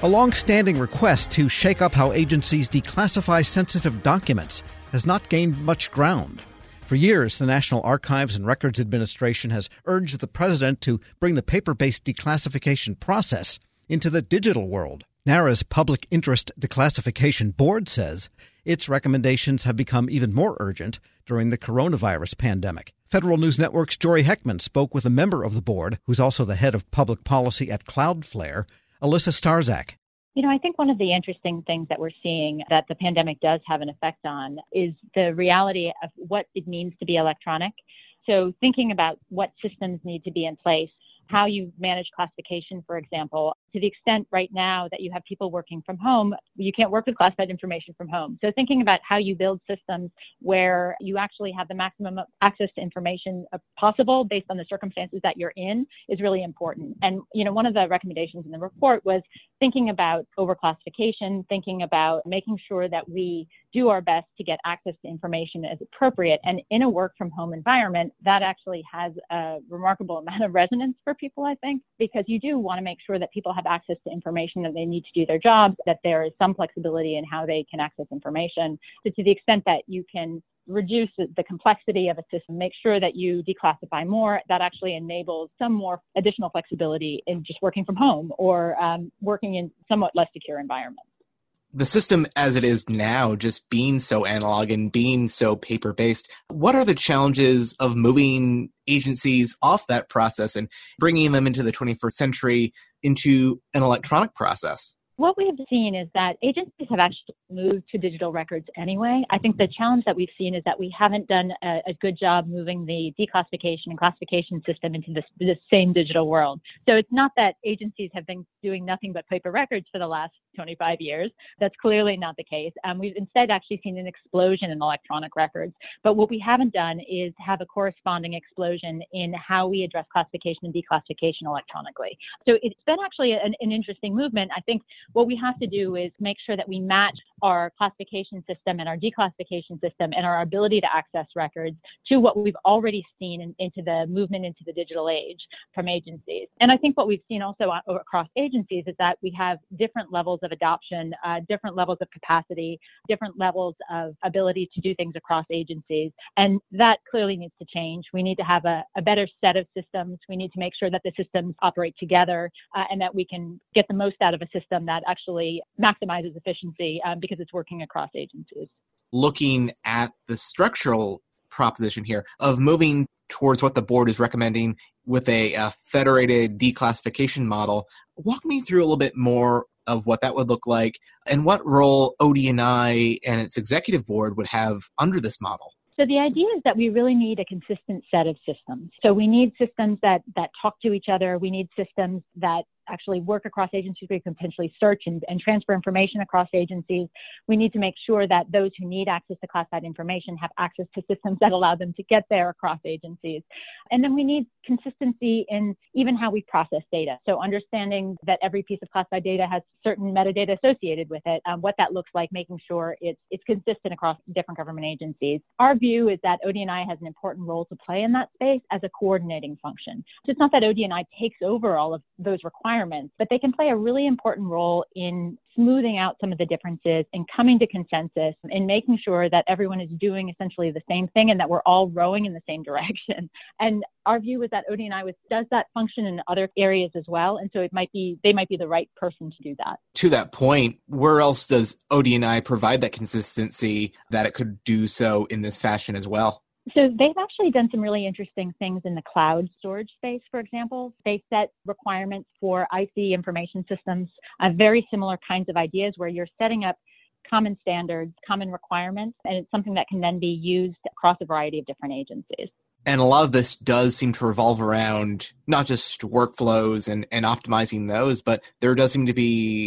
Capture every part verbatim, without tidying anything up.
A long-standing request to shake up how agencies declassify sensitive documents has not gained much ground. For years, the National Archives and Records Administration has urged the president to bring the paper-based declassification process into the digital world. NARA's Public Interest Declassification Board says its recommendations have become even more urgent during the coronavirus pandemic. Federal News Network's Jory Heckman spoke with a member of the board, who's also the head of public policy at Cloudflare, Alyssa Starzak. You know, I think one of the interesting things that we're seeing that the pandemic does have an effect on is the reality of what it means to be electronic. So thinking about what systems need to be in place, how you manage classification, for example, to the extent right now that you have people working from home, you can't work with classified information from home. So thinking about how you build systems where you actually have the maximum access to information possible based on the circumstances that you're in is really important. And, you know, one of the recommendations in the report was thinking about overclassification, thinking about making sure that we do our best to get access to information as appropriate. And in a work from home environment, that actually has a remarkable amount of resonance for people, I think, because you do want to make sure that people have access to information that they need to do their jobs, that there is some flexibility in how they can access information. So to the extent that you can reduce the complexity of a system, make sure that you declassify more, that actually enables some more additional flexibility in just working from home or um, working in somewhat less secure environments. The system as it is now, just being so analog and being so paper-based, what are the challenges of moving agencies off that process and bringing them into the twenty-first century into an electronic process? What we have seen is that agencies have actually moved to digital records anyway. I think the challenge that we've seen is that we haven't done a, a good job moving the declassification and classification system into this, this same digital world. So it's not that agencies have been doing nothing but paper records for the last twenty-five years. That's clearly not the case. Um, we've instead actually seen an explosion in electronic records. But what we haven't done is have a corresponding explosion in how we address classification and declassification electronically. So it's been actually an, an interesting movement. I think what we have to do is make sure that we match our classification system and our declassification system and our ability to access records to what we've already seen in, into the movement into the digital age from agencies. And I think what we've seen also across agencies is that we have different levels of adoption, uh, different levels of capacity, different levels of ability to do things across agencies. And that clearly needs to change. We need to have a, a better set of systems. We need to make sure that the systems operate together uh, and that we can get the most out of a system that actually maximizes efficiency um, because it's working across agencies. Looking at the structural proposition here of moving towards what the board is recommending with a, a federated declassification model, walk me through a little bit more of what that would look like and what role O D N I and its executive board would have under this model. So the idea is that we really need a consistent set of systems. So we need systems that, that talk to each other. We need systems that actually work across agencies. We can potentially search and, and transfer information across agencies. We need to make sure that those who need access to classified information have access to systems that allow them to get there across agencies. And then we need consistency in even how we process data. So understanding that every piece of classified data has certain metadata associated with it, um, what that looks like, making sure it's, it's consistent across different government agencies. Our view is that O D N I has an important role to play in that space as a coordinating function. So it's not that O D N I takes over all of those requirements, but they can play a really important role in smoothing out some of the differences and coming to consensus and making sure that everyone is doing essentially the same thing and that we're all rowing in the same direction. And our view is that O D N I was, does that function in other areas as well. And so it might be, they might be the right person to do that. To that point, where else does O D N I provide that consistency that it could do so in this fashion as well? So they've actually done some really interesting things in the cloud storage space, for example. They set requirements for I C information systems, uh, very similar kinds of ideas where you're setting up common standards, common requirements, and it's something that can then be used across a variety of different agencies. And a lot of this does seem to revolve around not just workflows and, and optimizing those, but there does seem to be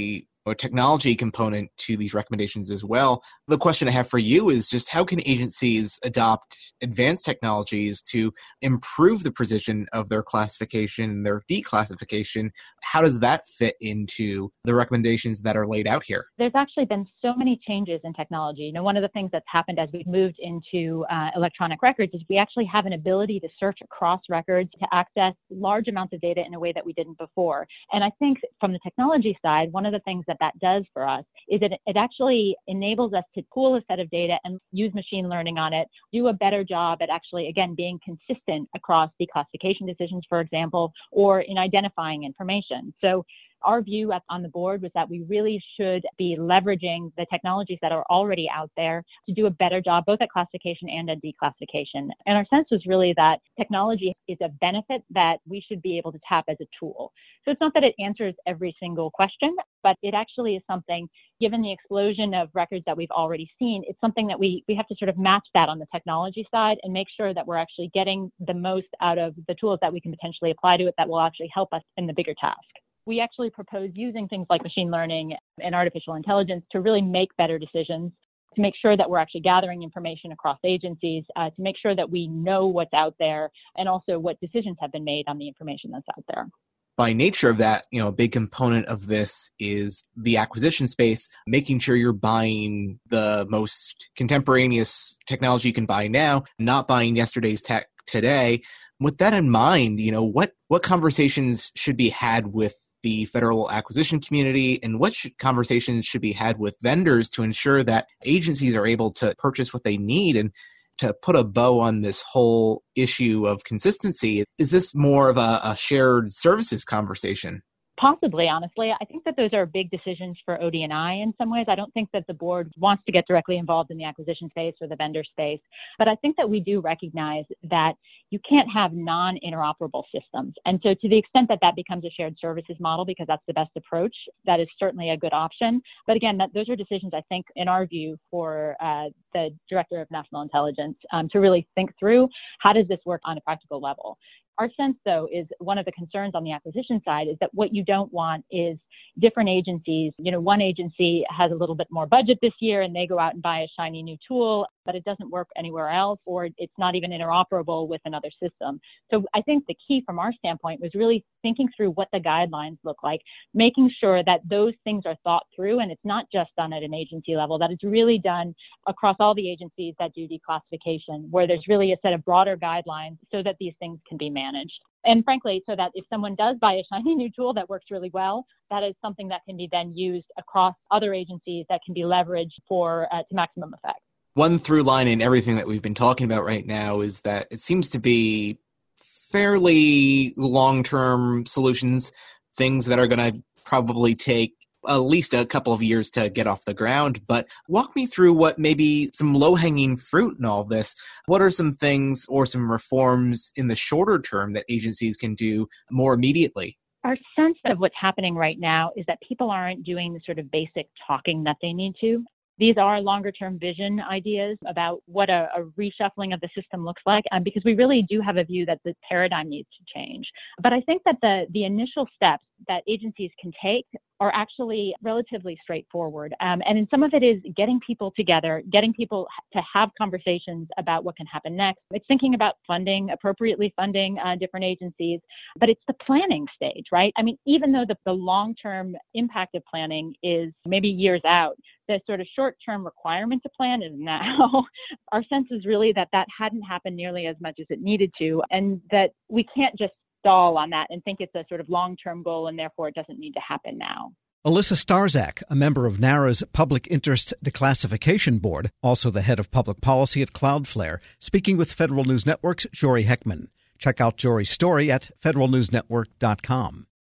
a technology component to these recommendations as well. The question I have for you is just how can agencies adopt advanced technologies to improve the precision of their classification, their declassification? How does that fit into the recommendations that are laid out here? There's actually been so many changes in technology. You know, one of the things that's happened as we've moved into uh, electronic records is we actually have an ability to search across records to access large amounts of data in a way that we didn't before. And I think from the technology side, one of the things that that does for us is that it actually enables us to pool a set of data and use machine learning on it, do a better job at actually, again, being consistent across declassification decisions, for example, or in identifying information. So our view on the board was that we really should be leveraging the technologies that are already out there to do a better job, both at classification and at declassification. And our sense was really that technology is a benefit that we should be able to tap as a tool. So it's not that it answers every single question, but it actually is something, given the explosion of records that we've already seen, it's something that we, we have to sort of match that on the technology side and make sure that we're actually getting the most out of the tools that we can potentially apply to it that will actually help us in the bigger task. We actually propose using things like machine learning and artificial intelligence to really make better decisions, to make sure that we're actually gathering information across agencies, uh, to make sure that we know what's out there, and also what decisions have been made on the information that's out there. By nature of that, you know, a big component of this is the acquisition space, making sure you're buying the most contemporaneous technology you can buy now, not buying yesterday's tech today. With that in mind, you know, what, what conversations should be had with the federal acquisition community, and what should, conversations should be had with vendors to ensure that agencies are able to purchase what they need? And to put a bow on this whole issue of consistency, is this more of a, a shared services conversation? Possibly, honestly. I think that those are big decisions for O D and I in some ways. I don't think that the board wants to get directly involved in the acquisition space or the vendor space. But I think that we do recognize that you can't have non-interoperable systems. And so to the extent that that becomes a shared services model, because that's the best approach, that is certainly a good option. But again, that, those are decisions, I think, in our view, for uh, the Director of National Intelligence um, to really think through how does this work on a practical level. Our sense, though, is one of the concerns on the acquisition side is that what you don't want is different agencies. You know, one agency has a little bit more budget this year and they go out and buy a shiny new tool, but it doesn't work anywhere else, or it's not even interoperable with another system. So I think the key from our standpoint was really thinking through what the guidelines look like, making sure that those things are thought through, and it's not just done at an agency level, that it's really done across all the agencies that do declassification, where there's really a set of broader guidelines so that these things can be managed. And frankly, so that if someone does buy a shiny new tool that works really well, that is something that can be then used across other agencies that can be leveraged for uh, to maximum effect. One through line in everything that we've been talking about right now is that it seems to be fairly long-term solutions, things that are going to probably take at least a couple of years to get off the ground. But walk me through what maybe some low-hanging fruit in all this. What are some things or some reforms in the shorter term that agencies can do more immediately? Our sense of what's happening right now is that people aren't doing the sort of basic talking that they need to. These are longer-term vision ideas about what a, a reshuffling of the system looks like, um, because we really do have a view that the paradigm needs to change. But I think that the, the initial steps that agencies can take are actually relatively straightforward. Um, and in some of it is getting people together, getting people to have conversations about what can happen next. It's thinking about funding, appropriately funding uh, different agencies, but it's the planning stage, right? I mean, even though the, the long-term impact of planning is maybe years out, the sort of short-term requirement to plan is now. Our sense is really that that hadn't happened nearly as much as it needed to, and that we can't just stall on that and think it's a sort of long-term goal and therefore it doesn't need to happen now. Alyssa Starzak, a member of NARA's Public Interest Declassification Board, also the head of public policy at Cloudflare, speaking with Federal News Network's Jory Heckman. Check out Jory's story at federal news network dot com.